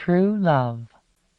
True love.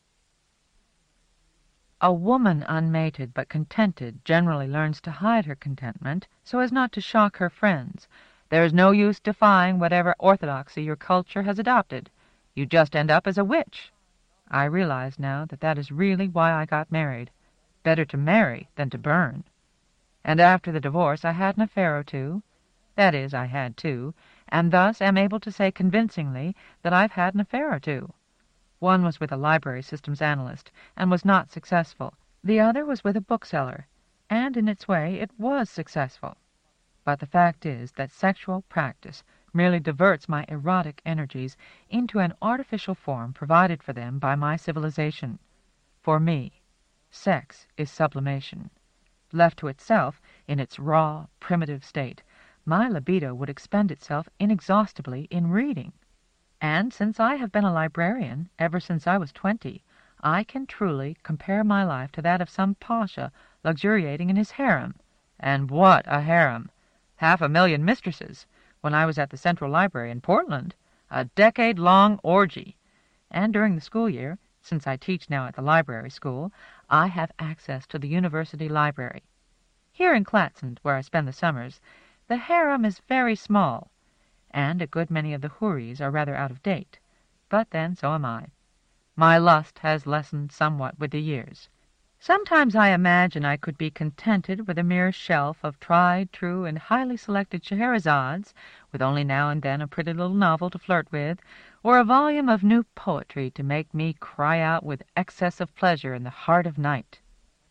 A woman unmated but contented generally learns to hide her contentment so as not to shock her friends. There is no use defying whatever orthodoxy your culture has adopted. You just end up as a witch. I realize now that that is really why I got married. Better to marry than to burn. And after the divorce I had an affair or two. That is, I had two, and thus am able to say convincingly that I've had an affair or two. One was with a library systems analyst, and was not successful. The other was with a bookseller, and in its way it was successful. But the fact is that sexual practice merely diverts my erotic energies into an artificial form provided for them by my civilization. For me, sex is sublimation. Left to itself, in its raw, primitive state, my libido would expend itself inexhaustibly in reading. And since I have been a librarian ever since I was 20, I can truly compare my life to that of some pasha luxuriating in his harem. And what a harem! 500,000 mistresses, when I was at the Central Library in Portland. A decade-long orgy. And during the school year, since I teach now at the library school, I have access to the university library. Here in Clatsand, where I spend the summers, the harem is very small, and a good many of the houris are rather out of date. But then so am I. My lust has lessened somewhat with the years. Sometimes I imagine I could be contented with a mere shelf of tried, true, and highly selected Scheherazads, with only now and then a pretty little novel to flirt with, or a volume of new poetry to make me cry out with excess of pleasure in the heart of night.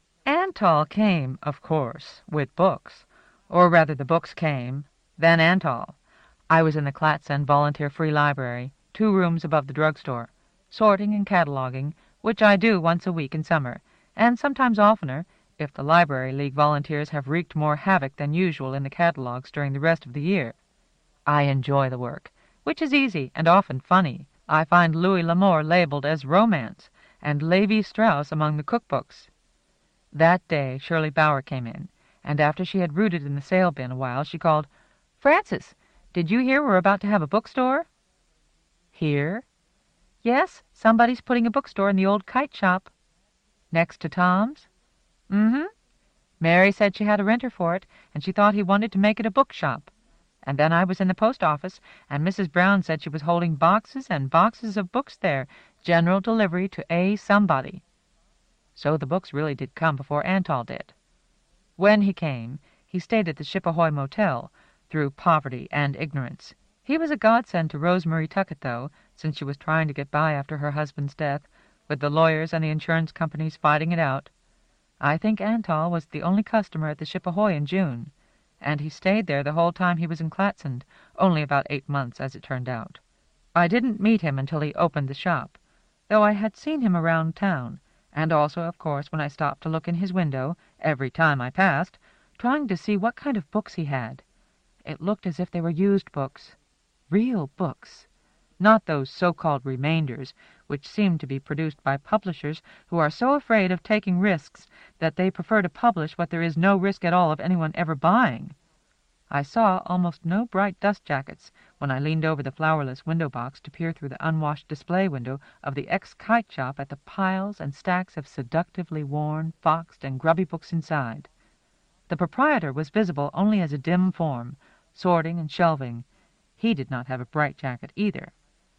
Antal came, of course, with books, or rather the books came, then Antal. I was in the Clatsand Volunteer Free Library, 2 rooms above the drugstore, sorting and cataloging, which I do once a week in summer, and sometimes oftener, if the Library League volunteers have wreaked more havoc than usual in the catalogs during the rest of the year. I enjoy the work, which is easy and often funny. I find Louis L'Amour labeled as romance, and Levi-Strauss among the cookbooks. That day Shirley Bauer came in, and after she had rooted in the sale bin a while, she called, "Frances, did you hear we're about to have a bookstore?" "Here?" "Yes, somebody's putting a bookstore in the old kite shop." "Next to Tom's?" "Mm-hmm. Mary said she had a renter for it, and she thought he wanted to make it a bookshop. And then I was in the post office, and Mrs. Brown said she was holding boxes and boxes of books there, general delivery to A. somebody." So the books really did come before Antal did. When he came, he stayed at the Ship-Ahoy Motel, through poverty and ignorance. He was a godsend to Rosemary Tuckett, though, since she was trying to get by after her husband's death, with the lawyers and the insurance companies fighting it out. I think Antal was the only customer at the Ship-Ahoy in June, and he stayed there the whole time he was in Clatsand, only about 8 months, as it turned out. I didn't meet him until he opened the shop, though I had seen him around town, and also, of course, when I stopped to look in his window, every time I passed, trying to see what kind of books he had. It looked as if they were used books, real books, not those so-called remainders, which seem to be produced by publishers who are so afraid of taking risks that they prefer to publish what there is no risk at all of anyone ever buying. I saw almost no bright dust jackets when I leaned over the flowerless window box to peer through the unwashed display window of the ex-kite shop at the piles and stacks of seductively worn, foxed, and grubby books inside. The proprietor was visible only as a dim form, sorting and shelving. He did not have a bright jacket either.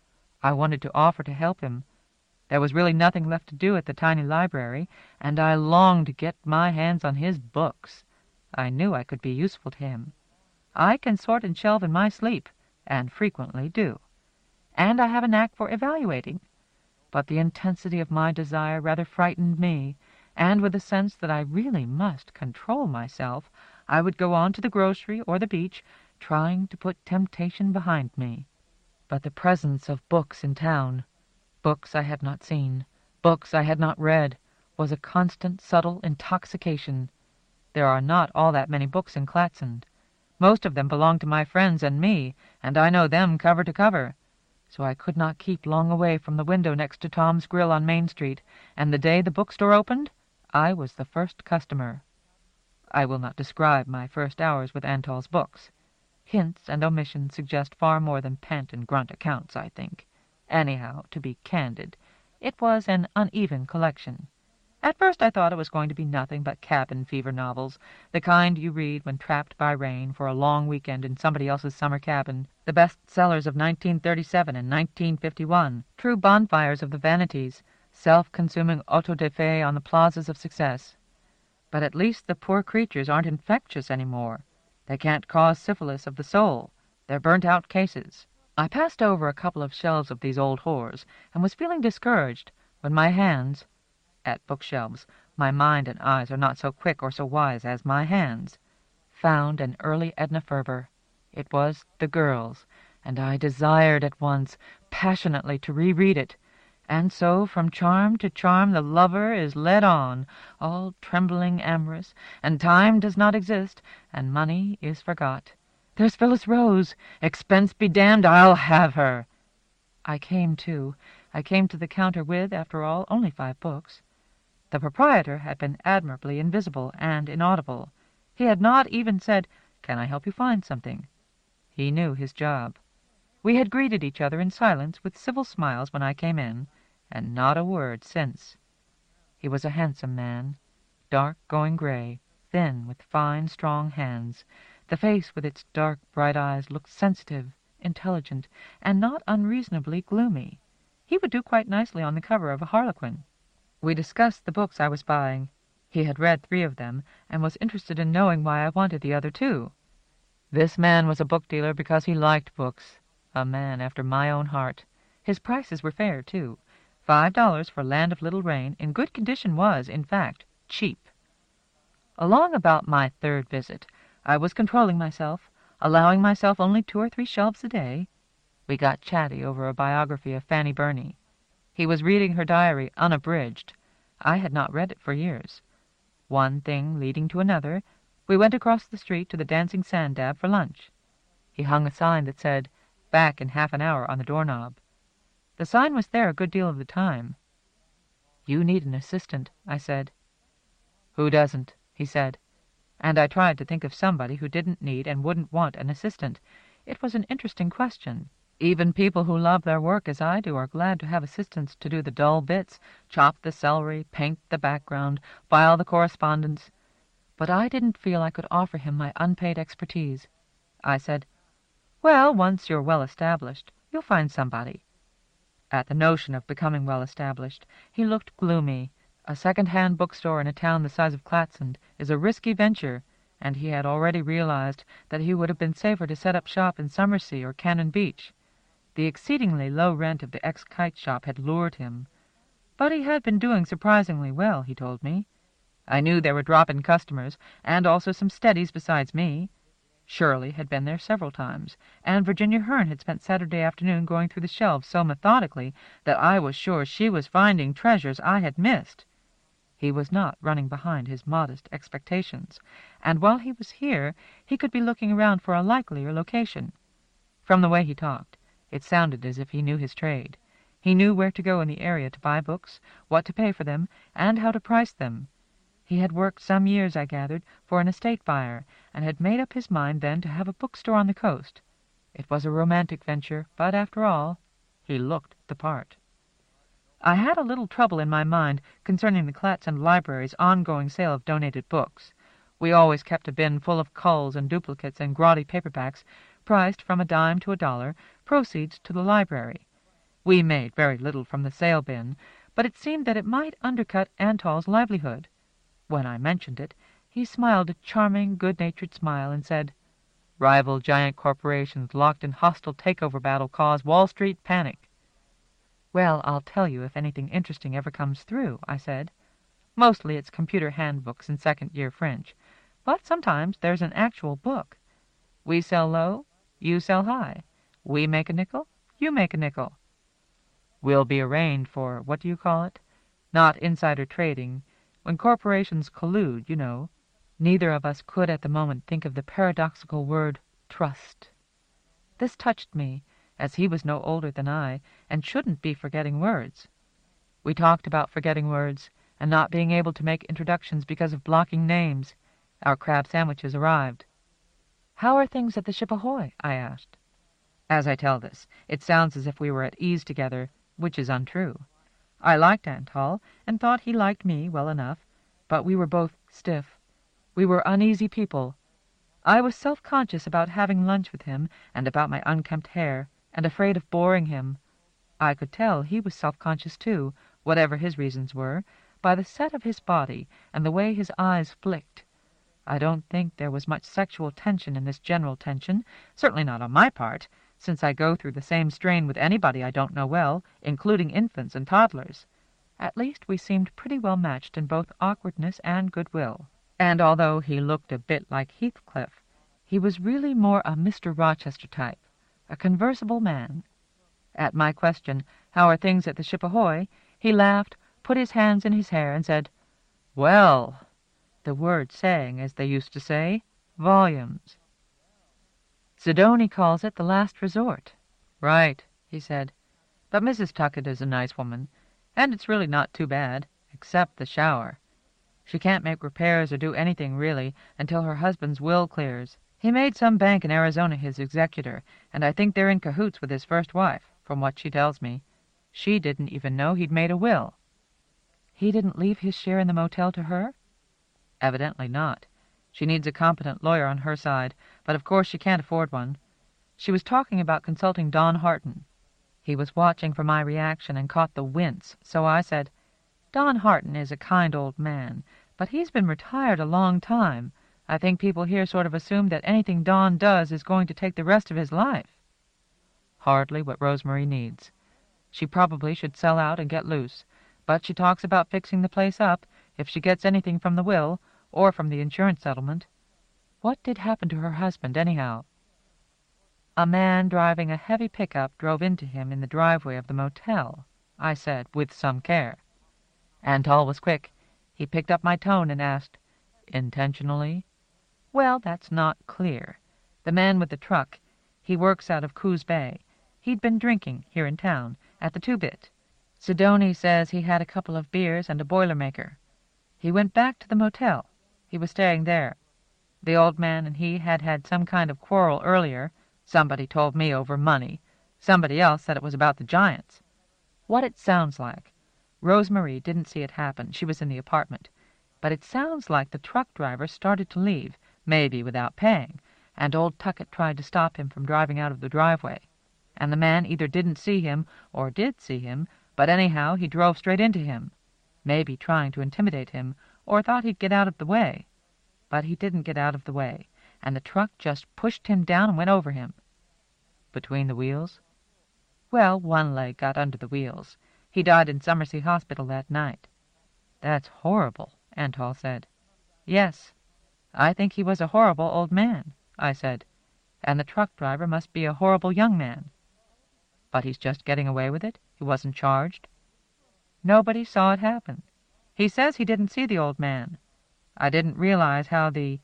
I wanted to offer to help him. There was really nothing left to do at the tiny library, and I longed to get my hands on his books. I knew I could be useful to him. I can sort and shelve in my sleep, and frequently do. And I have a knack for evaluating. But the intensity of my desire rather frightened me, and with a sense that I really must control myself, I would go on to the grocery or the beach, trying to put temptation behind me. But the presence of books in town, books I had not seen, books I had not read, was a constant, subtle intoxication. There are not all that many books in Clatsand. Most of them belong to my friends and me, and I know them cover to cover. So I could not keep long away from the window next to Tom's Grill on Main Street, and the day the bookstore opened, I was the first customer. I will not describe my first hours with Antal's books. Hints and omissions suggest far more than pant and grunt accounts, I think. Anyhow, to be candid, It was an uneven collection. At first I thought it was going to be nothing but cabin fever novels, the kind you read when trapped by rain for a long weekend in somebody else's summer cabin, the best-sellers of 1937 and 1951, true bonfires of the vanities, self-consuming auto-da-fe on the plazas of success. But at least the poor creatures aren't infectious anymore. They can't cause syphilis of the soul. They're burnt-out cases. I passed over a couple of shelves of these old whores, and was feeling discouraged when my hands... At bookshelves, my mind and eyes are not so quick or so wise as my hands. Found an early Edna Ferber. It was The Girls, and I desired at once, passionately, to reread it. And so from charm to charm the lover is led on, all trembling amorous, and time does not exist, and money is forgot. There's Phyllis Rose! Expense be damned, I'll have her! I came to the counter with, after all, only 5 books. The proprietor had been admirably invisible and inaudible. He had not even said, "Can I help you find something?" He knew his job. We had greeted each other in silence with civil smiles when I came in, and not a word since. He was a handsome man, dark going gray, thin, with fine, strong hands. The face with its dark, bright eyes looked sensitive, intelligent, and not unreasonably gloomy. He would do quite nicely on the cover of a Harlequin. We discussed the books I was buying. He had read 3 of them, and was interested in knowing why I wanted the other 2. This man was a book dealer because he liked books, a man after my own heart. His prices were fair, too. $5 for Land of Little Rain in good condition was, in fact, cheap. Along about my 3rd visit, I was controlling myself, allowing myself only 2 or 3 shelves a day. We got chatty over a biography of Fanny Burney. He was reading her diary unabridged. I had not read it for years. One thing leading to another, we went across the street to the Dancing Sand Dab for lunch. He hung a sign that said, "Back in half an hour" on the doorknob. The sign was there a good deal of the time. "You need an assistant," I said. "Who doesn't?" he said. And I tried to think of somebody who didn't need and wouldn't want an assistant. It was an interesting question. Even people who love their work as I do are glad to have assistants to do the dull bits, chop the celery, paint the background, file the correspondence. But I didn't feel I could offer him my unpaid expertise. I said, "Well, once you're well established, you'll find somebody." At the notion of becoming well established, he looked gloomy. A second-hand bookstore in a town the size of Clatsand is a risky venture, and he had already realized that he would have been safer to set up shop in Summersea or Cannon Beach. The exceedingly low rent of the ex-kite shop had lured him. But he had been doing surprisingly well, he told me. I knew there were drop-in customers, and also some steadies besides me. Shirley had been there several times, and Virginia Hearn had spent Saturday afternoon going through the shelves so methodically that I was sure she was finding treasures I had missed. He was not running behind his modest expectations, and while he was here he could be looking around for a likelier location. From the way he talked, it sounded as if he knew his trade. He knew where to go in the area to buy books, what to pay for them, and how to price them. He had worked some years, I gathered, for an estate buyer, and had made up his mind then to have a bookstore on the coast. It was a romantic venture, but after all, he looked the part. I had a little trouble in my mind concerning the Clatsand Library's ongoing sale of donated books. We always kept a bin full of culls and duplicates and gaudy paperbacks, priced from $0.10 to $1, proceeds to the library. We made very little from the sale bin, but it seemed that it might undercut Antall's livelihood. When I mentioned it, he smiled a charming, good-natured smile and said, "Rival giant corporations locked in hostile takeover battle cause Wall Street panic." "Well, I'll tell you if anything interesting ever comes through," I said. "Mostly it's computer handbooks and second-year French, but sometimes there's an actual book. We sell low, you sell high. We make a nickel, you make a nickel. We'll be arraigned for, what do you call it? Not insider trading. When corporations collude, you know." Neither of us could at the moment think of the paradoxical word trust. This touched me, as he was no older than I, and shouldn't be forgetting words. We talked about forgetting words, and not being able to make introductions because of blocking names. Our crab sandwiches arrived. "How are things at the ship Ahoy?" I asked. As I tell this, it sounds as if we were at ease together, which is untrue. I liked Antal, and thought he liked me well enough, but we were both stiff. We were uneasy people. I was self-conscious about having lunch with him, and about my unkempt hair, and afraid of boring him. I could tell he was self-conscious too, whatever his reasons were, by the set of his body and the way his eyes flicked. I don't think there was much sexual tension in this general tension, certainly not on my part, since I go through the same strain with anybody I don't know well, including infants and toddlers. At least we seemed pretty well matched in both awkwardness and goodwill. And although he looked a bit like Heathcliff, he was really more a Mr. Rochester type, a conversible man. At my question, "How are things at the ship ahoy?" he laughed, put his hands in his hair, and said, "Well," the word saying, as they used to say, volumes. Sidonie calls it the last resort. Right, he said. But Mrs. Tuckett is a nice woman, and it's really not too bad, except the shower. She can't make repairs or do anything, really, until her husband's will clears. He made some bank in Arizona his executor, and I think they're in cahoots with his first wife, from what she tells me. She didn't even know he'd made a will. He didn't leave his share in the motel to her? Evidently not. She needs a competent lawyer on her side, but of course she can't afford one. She was talking about consulting Don Harton. He was watching for my reaction and caught the wince, so I said, "Don Harton is a kind old man, but he's been retired a long time. I think people here sort of assume that anything Don does is going to take the rest of his life." Hardly what Rosemary needs. She probably should sell out and get loose, but she talks about fixing the place up if she gets anything from the will or from the insurance settlement. What did happen to her husband, anyhow? A man driving a heavy pickup drove into him in the driveway of the motel, I said, with some care. Antal was quick. He picked up my tone and asked, "Intentionally?" "Well, that's not clear. The man with the truck, he works out of Coos Bay. He'd been drinking, here in town, at the Two-Bit. Sidonie says he had a couple of beers and a Boilermaker. He went back to the motel. He was staying there. The old man and he had had some kind of quarrel earlier. Somebody told me over money. Somebody else said it was about the Giants. What it sounds like. Rosemary didn't see it happen. She was in the apartment. But it sounds like the truck driver started to leave, maybe without paying, and old Tuckett tried to stop him from driving out of the driveway. And the man either didn't see him or did see him, but anyhow he drove straight into him, maybe trying to intimidate him, or thought he'd get out of the way. But he didn't get out of the way, and the truck just pushed him down and went over him." "Between the wheels?" "Well, one leg got under the wheels. He died in Summersea Hospital that night." "That's horrible," Antal said. "Yes. I think he was a horrible old man," I said. "And the truck driver must be a horrible young man." "But he's just getting away with it? He wasn't charged?" "Nobody saw it happen. He says he didn't see the old man. I didn't realize how the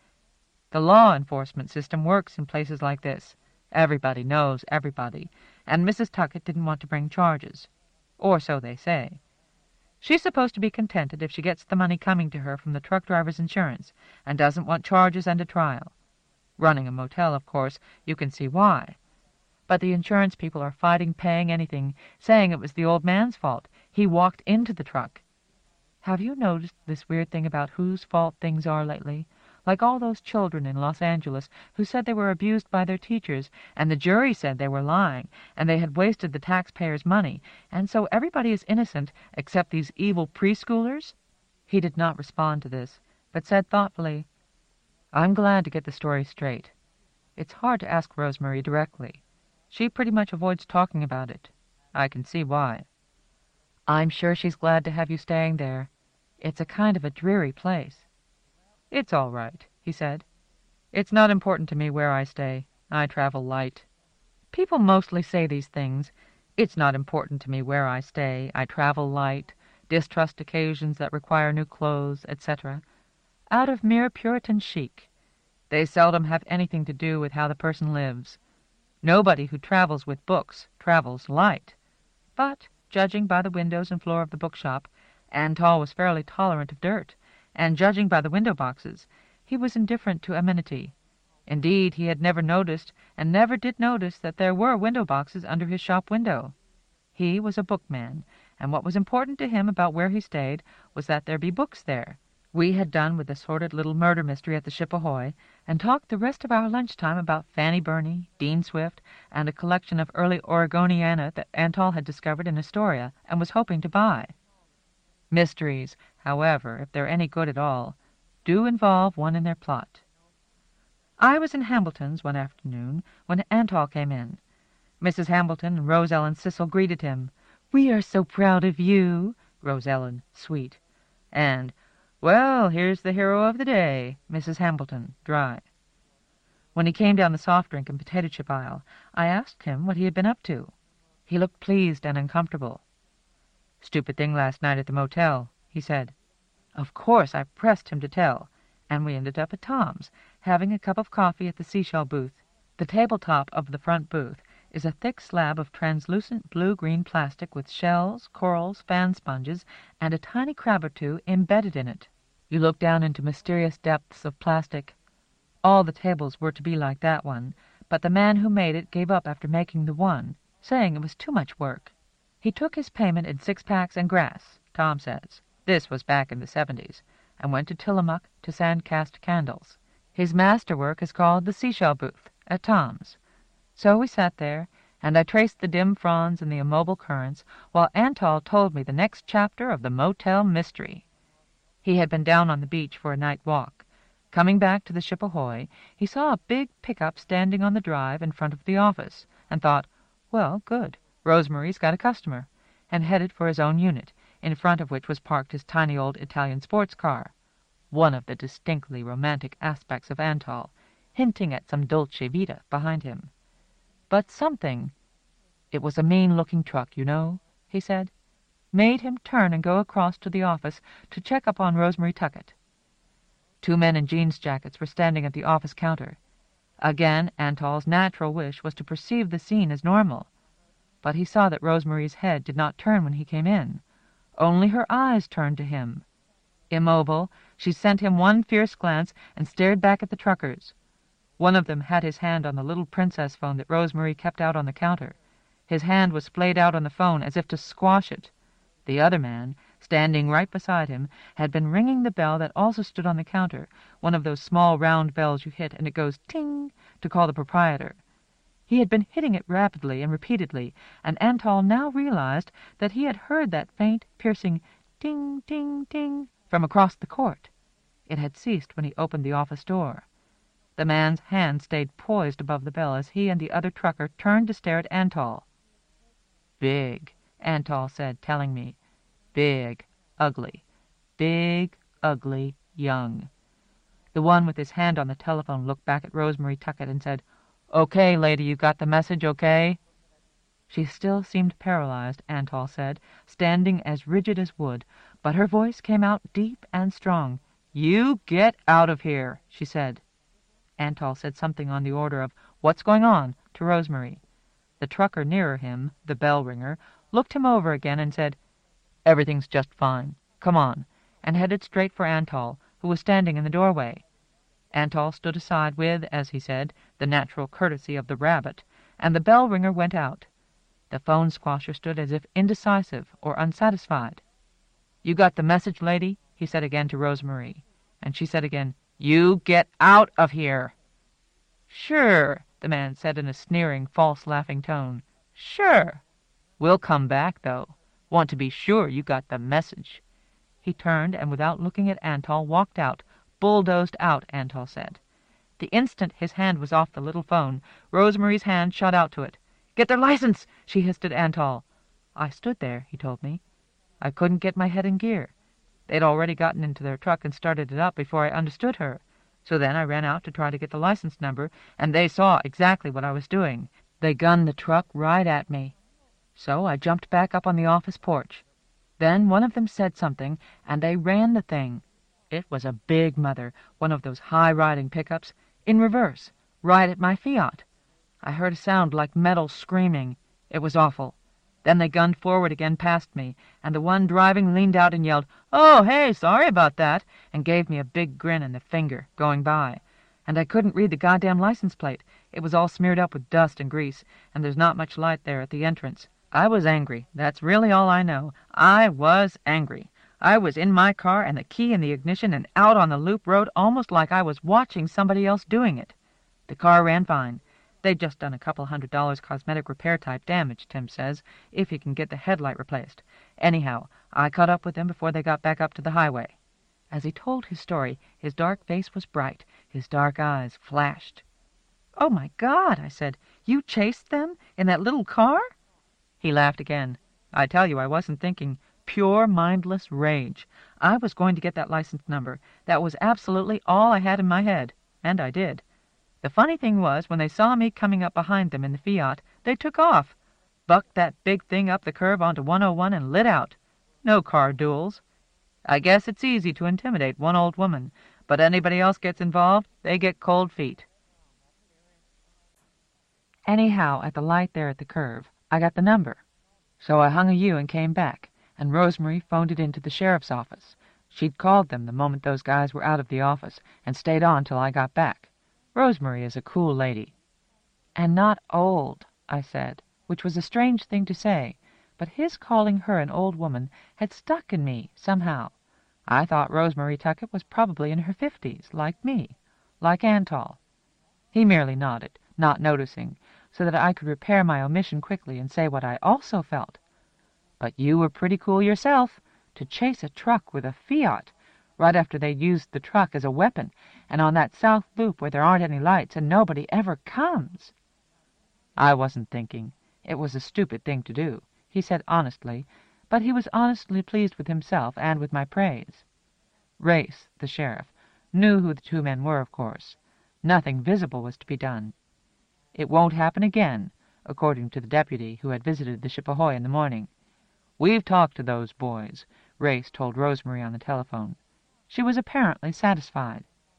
law enforcement system works in places like this. Everybody knows everybody, and Mrs. Tuckett didn't want to bring charges. Or so they say. She's supposed to be contented if she gets the money coming to her from the truck driver's insurance, and doesn't want charges and a trial. Running a motel, of course, you can see why. But the insurance people are fighting paying anything, saying it was the old man's fault. He walked into the truck. Have you noticed this weird thing about whose fault things are lately? Like all those children in Los Angeles who said they were abused by their teachers, and the jury said they were lying, and they had wasted the taxpayers' money, and so everybody is innocent except these evil preschoolers? He did not respond to this, but said thoughtfully, "I'm glad to get the story straight. It's hard to ask Rosemary directly. She pretty much avoids talking about it. I can see why. I'm sure she's glad to have you staying there. It's a kind of a dreary place." "It's all right," he said. "It's not important to me where I stay. I travel light. People mostly say these things. It's not important to me where I stay. I travel light, distrust occasions that require new clothes, etc. Out of mere Puritan chic. They seldom have anything to do with how the person lives. Nobody who travels with books travels light. But, judging by the windows and floor of the bookshop, Antal was fairly tolerant of dirt, and judging by the window boxes, he was indifferent to amenity. Indeed, he had never noticed, and never did notice, that there were window boxes under his shop window. He was a bookman, and what was important to him about where he stayed was that there be books there. We had done with the sordid little murder mystery at the Ship Ahoy, and talked the rest of our lunchtime about Fanny Burney, Dean Swift, and a collection of early Oregoniana that Antall had discovered in Astoria and was hoping to buy. Mysteries, however, if they're any good at all, do involve one in their plot. I was in Hambleton's one afternoon when Antall came in. Mrs. Hambleton and Rose Ellen Cecil greeted him. "We are so proud of you," Rose Ellen, sweet. And, "Well, here's the hero of the day," Mrs. Hambleton, dry. When he came down the soft drink and potato chip aisle, I asked him what he had been up to. He looked pleased and uncomfortable. "Stupid thing last night at the motel," he said. Of course I pressed him to tell, and we ended up at Tom's, having a cup of coffee at the seashell booth. The tabletop of the front booth is a thick slab of translucent blue-green plastic with shells, corals, fan sponges, and a tiny crab or two embedded in it. You look down into mysterious depths of plastic. All the tables were to be like that one, but the man who made it gave up after making the one, saying it was too much work. He took his payment in six-packs and grass, Tom says. This was back in the 70s, and went to Tillamook to sand-cast candles. His masterwork is called the seashell booth at Tom's. So we sat there, and I traced the dim fronds and the immobile currents, while Antall told me the next chapter of the motel mystery. He had been down on the beach for a night walk. Coming back to the Ship Ahoy, he saw a big pickup standing on the drive in front of the office, and thought, well, good, Rosemary's got a customer, and headed for his own unit, in front of which was parked his tiny old Italian sports car, one of the distinctly romantic aspects of Antall, hinting at some dolce vita behind him. But something, "It was a mean-looking truck, you know," he said, made him turn and go across to the office to check up on Rosemary Tuckett. Two men in jeans jackets were standing at the office counter. Again, Antall's natural wish was to perceive the scene as normal, but he saw that Rosemary's head did not turn when he came in. Only her eyes turned to him. Immobile, she sent him one fierce glance and stared back at the truckers. One of them had his hand on the little princess phone that Rosemary kept out on the counter. His hand was splayed out on the phone as if to squash it. The other man, standing right beside him, had been ringing the bell that also stood on the counter, one of those small round bells you hit and it goes ting to call the proprietor. He had been hitting it rapidly and repeatedly, and Antall now realized that he had heard that faint, piercing ting, ting, ting from across the court. It had ceased when he opened the office door. The man's hand stayed poised above the bell as he and the other trucker turned to stare at Antall. "Big," Antall said, telling me. "Big, ugly. Big, ugly, young." The one with his hand on the telephone looked back at Rosemary Tuckett and said, "Okay, lady, you got the message, okay?" She still seemed paralyzed, Antall said, standing as rigid as wood, but her voice came out deep and strong. "You get out of here," she said. Antall said something on the order of, "What's going on?" to Rosemary. The trucker nearer him, the bell-ringer, looked him over again and said, "Everything's just fine. Come on," and headed straight for Antall, who was standing in the doorway. Antall stood aside with, as he said, the natural courtesy of the rabbit, and the bell-ringer went out. The phone-squasher stood as if indecisive or unsatisfied. "You got the message, lady?" he said again to Rosemary, and she said again, "You get out of here." "Sure," the man said in a sneering, false-laughing tone. "Sure. We'll come back, though. Want to be sure you got the message." He turned, and without looking at Antall, walked out, bulldozed out, Antall said. The instant his hand was off the little phone, Rosemary's hand shot out to it. "Get their license!" she hissed at Antall. I stood there, he told me. I couldn't get my head in gear. They'd already gotten into their truck and started it up before I understood her. So then I ran out to try to get the license number, and they saw exactly what I was doing. They gunned the truck right at me. So I jumped back up on the office porch. Then one of them said something, and they ran the thing. It was a big mother, one of those high-riding pickups, in reverse, right at my Fiat. I heard a sound like metal screaming. It was awful. Then they gunned forward again past me, and the one driving leaned out and yelled, "Oh, hey, sorry about that," and gave me a big grin and the finger, going by. And I couldn't read the goddamn license plate. It was all smeared up with dust and grease, and there's not much light there at the entrance. I was angry. That's really all I know. I was angry. I was in my car and the key in the ignition and out on the loop road almost like I was watching somebody else doing it. The car ran fine. They'd just done a couple $100 cosmetic repair type damage, Tim says, if he can get the headlight replaced. Anyhow, I caught up with them before they got back up to the highway. As he told his story, his dark face was bright. His dark eyes flashed. "Oh, my God," I said. "You chased them? In that little car?" He laughed again. "I tell you, I wasn't thinking. Pure, mindless rage. I was going to get that license number. That was absolutely all I had in my head. And I did. The funny thing was, when they saw me coming up behind them in the Fiat, they took off. Bucked that big thing up the curve onto 101 and lit out. No car duels. I guess it's easy to intimidate one old woman, but anybody else gets involved, they get cold feet." Anyhow, at the light there at the curve, I got the number. So I hung a U and came back, and Rosemary phoned it into the sheriff's office. She'd called them the moment those guys were out of the office, and stayed on till I got back. Rosemary is a cool lady. "And not old," I said, which was a strange thing to say, but his calling her an old woman had stuck in me somehow. I thought Rosemary Tuckett was probably in her 50s, like me, like Antall. He merely nodded, not noticing, so that I could repair my omission quickly and say what I also felt. "But you were pretty cool yourself, to chase a truck with a Fiat, right after they'd used the truck as a weapon, and on that south loop where there aren't any lights and nobody ever comes." I wasn't thinking. It was a stupid thing to do, he said honestly, but he was honestly pleased with himself and with my praise. Race, the sheriff, knew who the two men were, of course. Nothing visible was to be done. It won't happen again, according to the deputy who had visited the Ship Ahoy in the morning. "We've talked to those boys," Race told Rosemary on the telephone. She was apparently satisfied.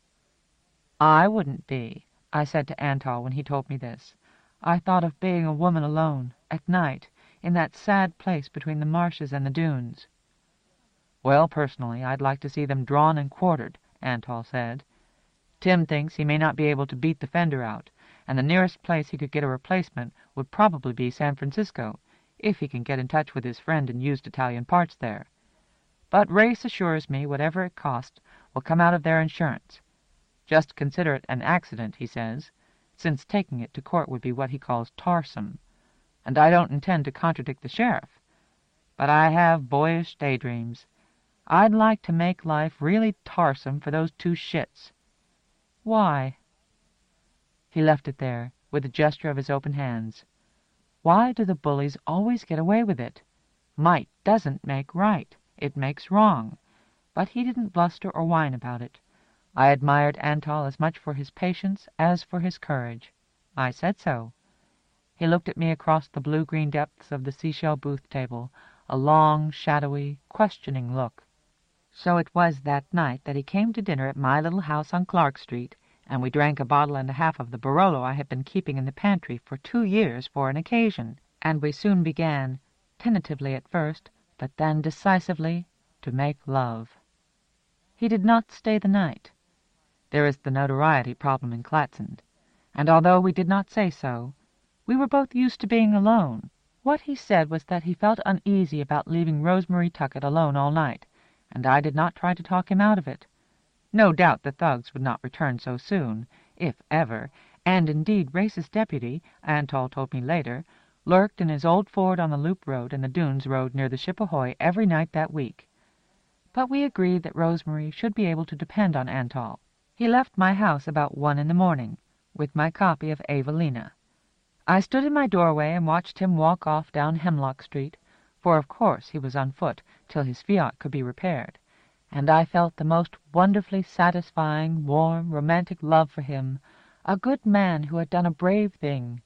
"I wouldn't be," I said to Antall when he told me this. I thought of being a woman alone, at night, in that sad place between the marshes and the dunes. "Well, personally, I'd like to see them drawn and quartered," Antall said. "Tim thinks he may not be able to beat the fender out, and the nearest place he could get a replacement would probably be San Francisco, if he can get in touch with his friend in used Italian parts there. But Race assures me whatever it costs will come out of their insurance. Just consider it an accident, he says, since taking it to court would be what he calls tarsome. And I don't intend to contradict the sheriff, but I have boyish daydreams. I'd like to make life really tarsome for those two shits." "Why?" He left it there, with a gesture of his open hands. "Why do the bullies always get away with it? Might doesn't make right. It makes wrong." But he didn't bluster or whine about it. I admired Antall as much for his patience as for his courage. I said so. He looked at me across the blue-green depths of the seashell booth table, a long, shadowy, questioning look. So it was that night that he came to dinner at my little house on Clark Street, and we drank a bottle and a half of the Barolo I had been keeping in the pantry for 2 years for an occasion, and we soon began, tentatively at first, but then decisively, to make love. He did not stay the night. There is the notoriety problem in Clatsand, and although we did not say so, we were both used to being alone. What he said was that he felt uneasy about leaving Rosemary Tuckett alone all night, and I did not try to talk him out of it. No doubt the thugs would not return so soon, if ever, and indeed Race's deputy, Antall told me later, lurked in his old Ford on the Loop Road and the Dunes Road near the Ship Ahoy every night that week. But we agreed that Rosemary should be able to depend on Antall. He left my house about 1 in the morning, with my copy of Evelina. I stood in my doorway and watched him walk off down Hemlock Street, for of course he was on foot till his Fiat could be repaired, and I felt the most wonderfully satisfying, warm, romantic love for him, a good man who had done a brave thing,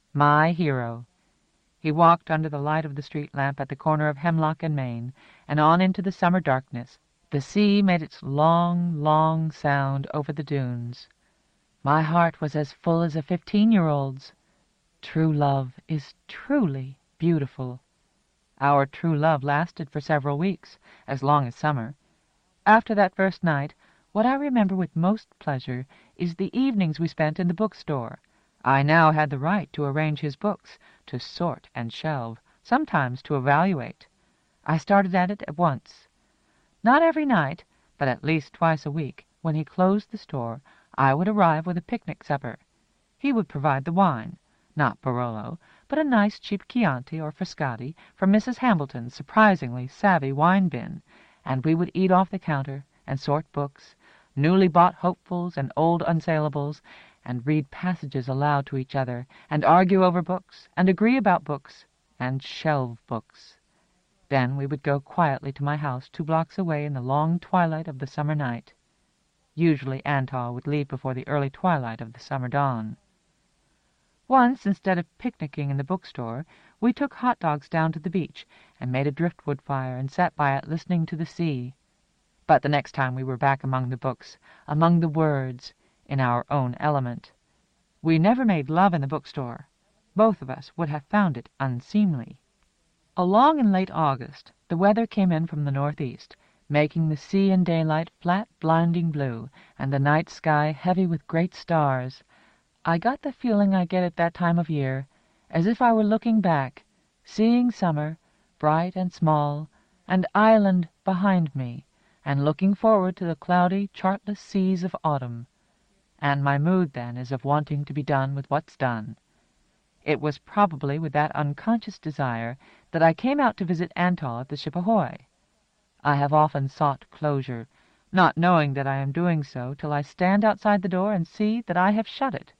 my hero. He walked under the light of the street lamp at the corner of Hemlock and Main, and on into the summer darkness. The sea made its long, long sound over the dunes. My heart was as full as a 15-year-old's. True love is truly beautiful. Our true love lasted for several weeks, as long as summer. After that first night, what I remember with most pleasure is the evenings we spent in the bookstore. I now had the right to arrange his books, to sort and shelve, sometimes to evaluate. I started at it at once. Not every night, but at least twice a week, when he closed the store, I would arrive with a picnic supper. He would provide the wine, not Barolo, but a nice cheap Chianti or Frascati from Mrs. Hambleton's surprisingly savvy wine bin, and we would eat off the counter and sort books, newly bought hopefuls and old unsaleables, and read passages aloud to each other, and argue over books, and agree about books, and shelve books. Then we would go quietly to my house 2 blocks away in the long twilight of the summer night. Usually Antal would leave before the early twilight of the summer dawn. Once, instead of picnicking in the bookstore, we took hot dogs down to the beach and made a driftwood fire and sat by it listening to the sea. But the next time we were back among the books, among the words, in our own element. We never made love in the bookstore. Both of us would have found it unseemly. Along in late August, the weather came in from the northeast, making the sea in daylight flat, blinding blue, and the night sky heavy with great stars. I got the feeling I get at that time of year, as if I were looking back, seeing summer, bright and small, and island behind me, and looking forward to the cloudy, chartless seas of autumn. And my mood then is of wanting to be done with what's done. It was probably with that unconscious desire that I came out to visit Antal at the Ship Ahoy. I have often sought closure, not knowing that I am doing so till I stand outside the door and see that I have shut it.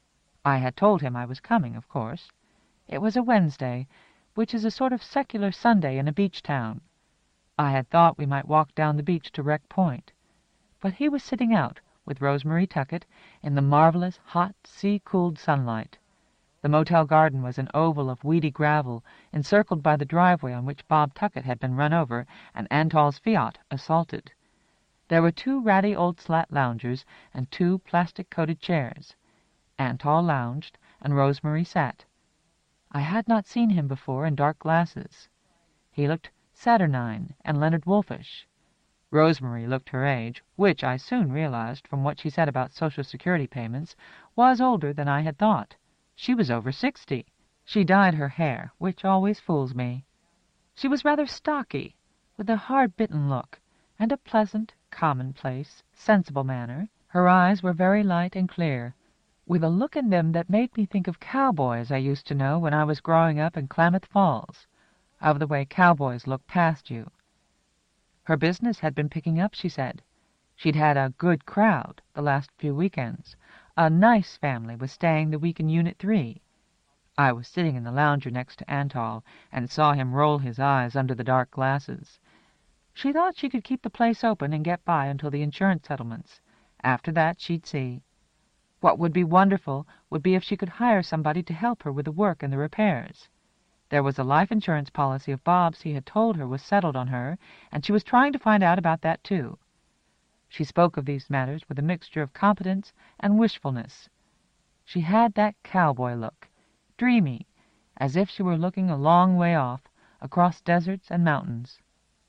I had told him I was coming, of course. It was a Wednesday, which is a sort of secular Sunday in a beach town. I had thought we might walk down the beach to Wreck Point. But he was sitting out, with Rosemary Tuckett, in the marvelous, hot, sea-cooled sunlight. The motel garden was an oval of weedy gravel, encircled by the driveway on which Bob Tuckett had been run over and Antal's Fiat assaulted. There were 2 ratty old slat loungers and 2 plastic-coated chairs. Antal lounged, and Rosemary sat. I had not seen him before in dark glasses. He looked saturnine and Leonard Wolfish. Rosemary looked her age, which I soon realized from what she said about Social Security payments, was older than I had thought. She was over 60. She dyed her hair, which always fools me. She was rather stocky, with a hard-bitten look, and a pleasant, commonplace, sensible manner. Her eyes were very light and clear, with a look in them that made me think of cowboys I used to know when I was growing up in Klamath Falls, of the way cowboys look past you. Her business had been picking up, she said. She'd had a good crowd the last few weekends. A nice family was staying the week in Unit 3. I was sitting in the lounger next to Antal and saw him roll his eyes under the dark glasses. She thought she could keep the place open and get by until the insurance settlements. After that, she'd see. What would be wonderful would be if she could hire somebody to help her with the work and the repairs. There was a life insurance policy of Bob's he had told her was settled on her, and she was trying to find out about that, too. She spoke of these matters with a mixture of competence and wishfulness. She had that cowboy look, dreamy, as if she were looking a long way off, across deserts and mountains.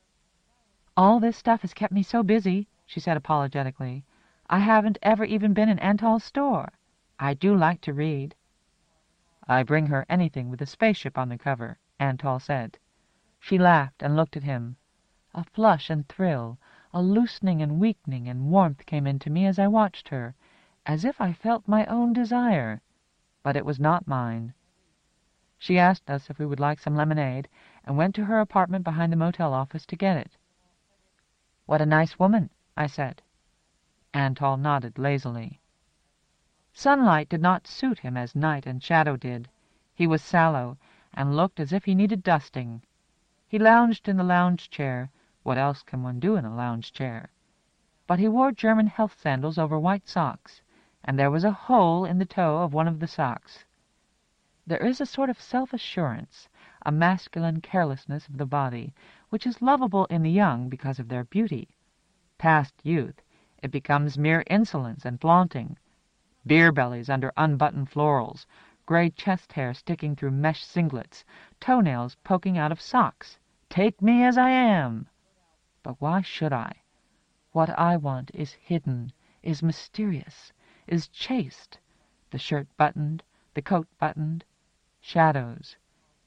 "All this stuff has kept me so busy," she said apologetically. "I haven't ever even been in Antal's store. I do like to read." "I bring her anything with a spaceship on the cover," Antal said. She laughed and looked at him. A flush and thrill, a loosening and weakening and warmth came into me as I watched her, as if I felt my own desire, but it was not mine. She asked us if we would like some lemonade, and went to her apartment behind the motel office to get it. "What a nice woman," I said. Antal nodded lazily. Sunlight did not suit him as night and shadow did. He was sallow, and looked as if he needed dusting. He lounged in the lounge chair. What else can one do in a lounge chair? But he wore German health sandals over white socks, and there was a hole in the toe of one of the socks. There is a sort of self-assurance, a masculine carelessness of the body, which is lovable in the young because of their beauty. Past youth, it becomes mere insolence and flaunting. Beer bellies under unbuttoned florals, gray chest hair sticking through mesh singlets, toenails poking out of socks. Take me as I am. But why should I? What I want is hidden, is mysterious, is chaste. The shirt buttoned, the coat buttoned, shadows.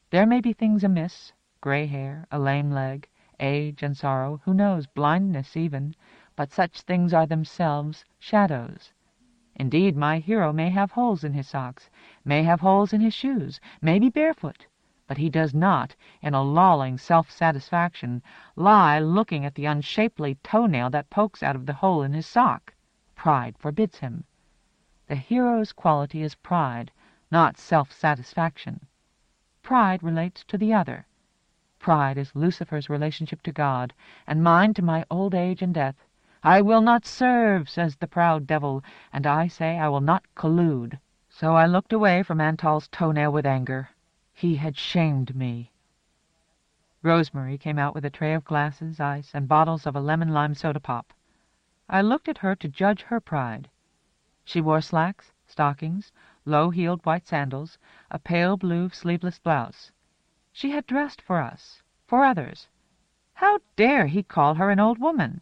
There may be things amiss, gray hair, a lame leg, age and sorrow, who knows, blindness even, but such things are themselves shadows. Indeed, my hero may have holes in his socks, may have holes in his shoes, may be barefoot, but he does not, in a lolling self-satisfaction, lie looking at the unshapely toenail that pokes out of the hole in his sock. Pride forbids him. The hero's quality is pride, not self-satisfaction. Pride relates to the other. Pride is Lucifer's relationship to God, and mine to my old age and death. I will not serve, says the proud devil, and I say I will not collude. So I looked away from Antal's toenail with anger. He had shamed me. Rosemary came out with a tray of glasses, ice, and bottles of a lemon-lime soda pop. I looked at her to judge her pride. She wore slacks, stockings, low-heeled white sandals, a pale blue sleeveless blouse. She had dressed for us, for others. How dare he call her an old woman?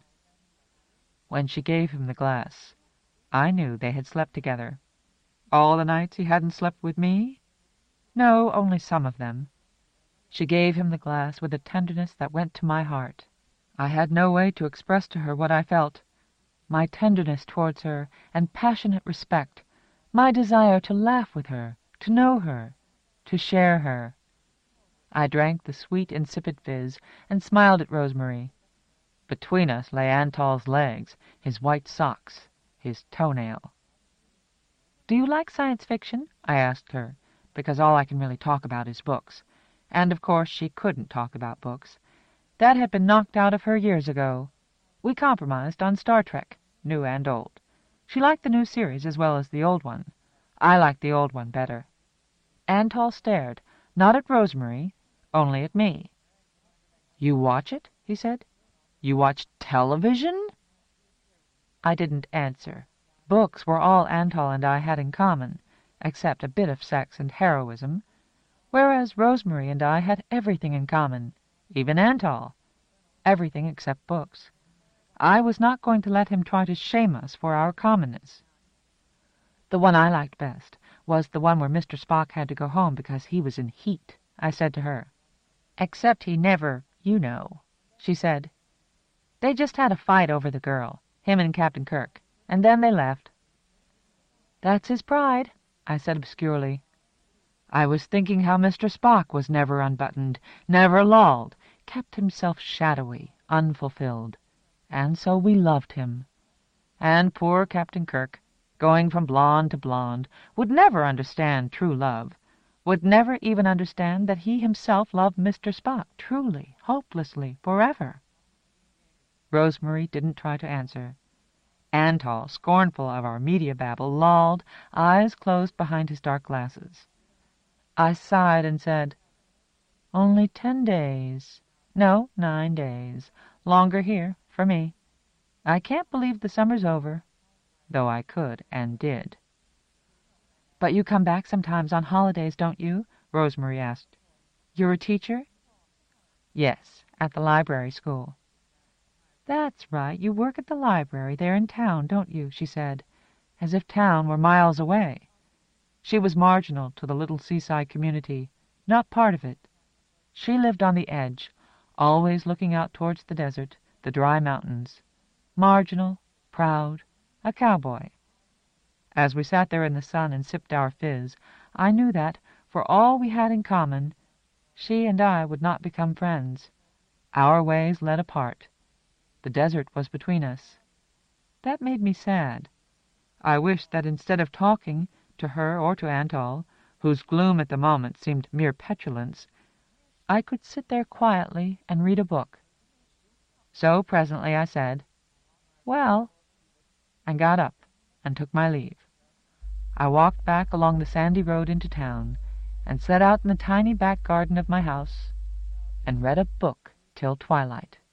When she gave him the glass, I knew they had slept together. All the nights he hadn't slept with me? No, only some of them. She gave him the glass with a tenderness that went to my heart. I had no way to express to her what I felt. My tenderness towards her, and passionate respect, my desire to laugh with her, to know her, to share her. I drank the sweet, insipid fizz, and smiled at Rosemary. Between us lay Antal's legs, his white socks, his toenail. "Do you like science fiction?" I asked her, because all I can really talk about is books. And, of course, she couldn't talk about books. That had been knocked out of her years ago. We compromised on Star Trek, new and old. She liked the new series as well as the old one. I liked the old one better. Antal stared, not at Rosemary, only at me. "You watch it?" he said. "You watch television?" I didn't answer. Books were all Antal and I had in common, except a bit of sex and heroism, whereas Rosemary and I had everything in common, even Antal, everything except books. I was not going to let him try to shame us for our commonness. "The one I liked best was the one where Mr. Spock had to go home because he was in heat," I said to her. "Except he never, you know," she said. "They just had a fight over the girl, him and Captain Kirk, and then they left." "That's his pride," I said obscurely. I was thinking how Mr. Spock was never unbuttoned, never lolled, kept himself shadowy, unfulfilled, and so we loved him. And poor Captain Kirk, going from blonde to blonde, would never understand true love, would never even understand that he himself loved Mr. Spock truly, hopelessly, forever. Rosemary didn't try to answer. Antal, scornful of our media babble, lolled, eyes closed behind his dark glasses. I sighed and said, "Only 10 days. No, 9 days. Longer here, for me. I can't believe the summer's over," though I could and did. "But you come back sometimes on holidays, don't you?" Rosemary asked. "You're a teacher?" "Yes, at the library school." "That's right, you work at the library there in town, don't you?" she said, as if town were miles away. She was marginal to the little seaside community, not part of it. She lived on the edge, always looking out towards the desert, the dry mountains. Marginal, proud, a cowboy. As we sat there in the sun and sipped our fizz, I knew that, for all we had in common, she and I would not become friends. Our ways led apart. The desert was between us. That made me sad. I wished that instead of talking to her or to Antal, whose gloom at the moment seemed mere petulance, I could sit there quietly and read a book. So presently I said, "Well," and got up and took my leave. I walked back along the sandy road into town, and sat out in the tiny back garden of my house, and read a book till twilight.